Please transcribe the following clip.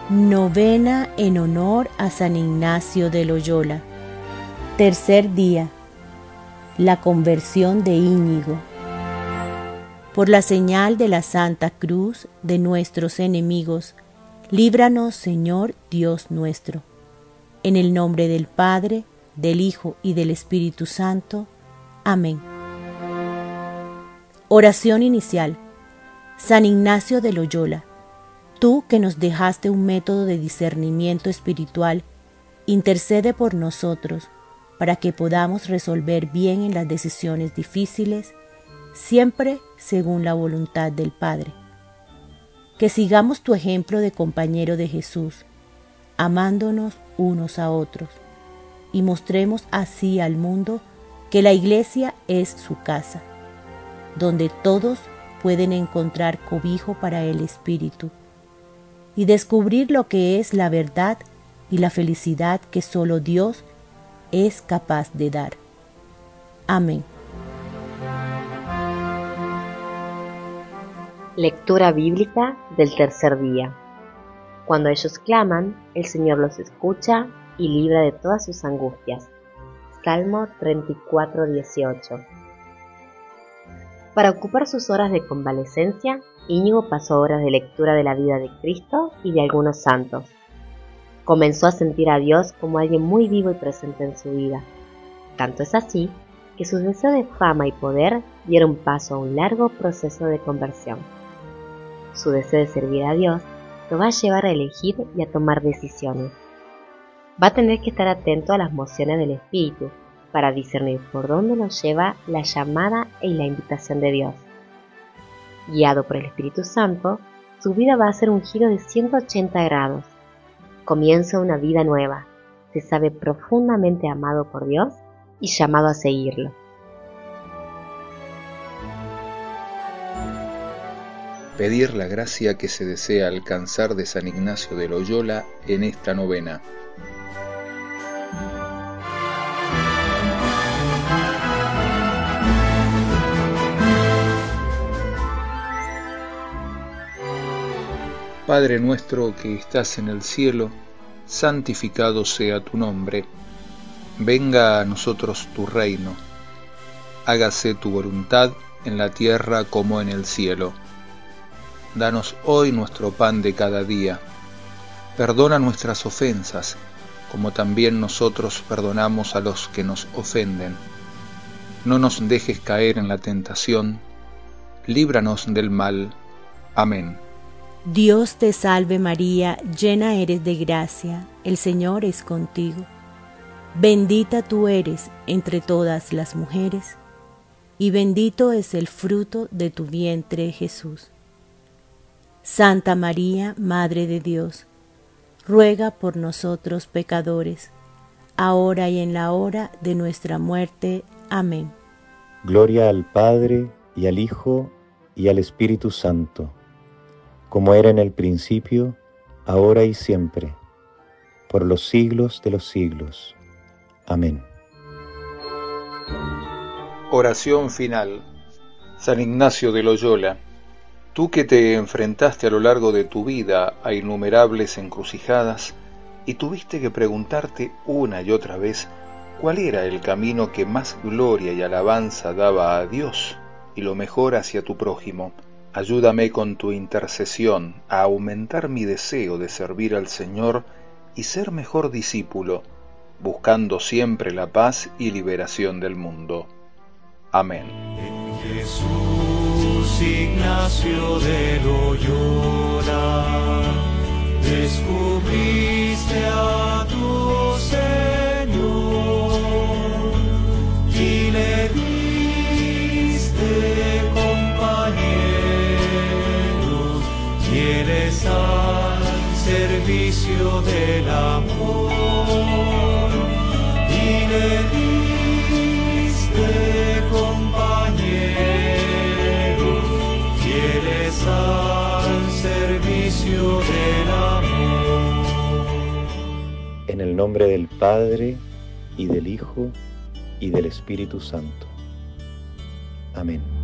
Novena en honor a San Ignacio de Loyola. Tercer día. La conversión de Íñigo. Por la señal de la Santa Cruz de nuestros enemigos, líbranos, Señor Dios nuestro. En el nombre del Padre, del Hijo y del Espíritu Santo. Amén. Oración inicial. San Ignacio de Loyola, tú que nos dejaste un método de discernimiento espiritual, intercede por nosotros para que podamos resolver bien en las decisiones difíciles, siempre según la voluntad del Padre. Que sigamos tu ejemplo de compañero de Jesús, amándonos unos a otros, y mostremos así al mundo que la Iglesia es su casa, donde todos pueden encontrar cobijo para el espíritu y descubrir lo que es la verdad y la felicidad que solo Dios es capaz de dar. Amén. Lectura bíblica del tercer día. Cuando ellos claman, el Señor los escucha y libra de todas sus angustias. Salmo 34:18. Para ocupar sus horas de convalecencia, Íñigo pasó horas de lectura de la vida de Cristo y de algunos santos. Comenzó a sentir a Dios como alguien muy vivo y presente en su vida. Tanto es así que sus deseos de fama y poder dieron paso a un largo proceso de conversión. Su deseo de servir a Dios lo va a llevar a elegir y a tomar decisiones. Va a tener que estar atento a las mociones del Espíritu para discernir por dónde nos lleva la llamada y la invitación de Dios. Guiado por el Espíritu Santo, su vida va a hacer un giro de 180 grados. Comienza una vida nueva. Se sabe profundamente amado por Dios y llamado a seguirlo. Pedir la gracia que se desea alcanzar de San Ignacio de Loyola en esta novena. Padre nuestro que estás en el cielo, santificado sea tu nombre. Venga a nosotros tu reino. Hágase tu voluntad en la tierra como en el cielo. Danos hoy nuestro pan de cada día. Perdona nuestras ofensas, como también nosotros perdonamos a los que nos ofenden. No nos dejes caer en la tentación. Líbranos del mal. Amén. Dios te salve María, llena eres de gracia, el Señor es contigo. Bendita tú eres entre todas las mujeres, y bendito es el fruto de tu vientre, Jesús. Santa María, Madre de Dios, ruega por nosotros pecadores, ahora y en la hora de nuestra muerte. Amén. Gloria al Padre, y al Hijo, y al Espíritu Santo, como era en el principio, ahora y siempre, por los siglos de los siglos. Amén. Oración final. San Ignacio de Loyola, tú que te enfrentaste a lo largo de tu vida a innumerables encrucijadas y tuviste que preguntarte una y otra vez cuál era el camino que más gloria y alabanza daba a Dios y lo mejor hacia tu prójimo, ayúdame con tu intercesión a aumentar mi deseo de servir al Señor y ser mejor discípulo, buscando siempre la paz y liberación del mundo. Amén. En Jesús, Ignacio de Loyola, descubriste a tu Señor y le diste compañeros, fieles al servicio del amor, y le diste compañeros, fieles al servicio del amor. En el nombre del Padre, y del Hijo, y del Espíritu Santo. Amén.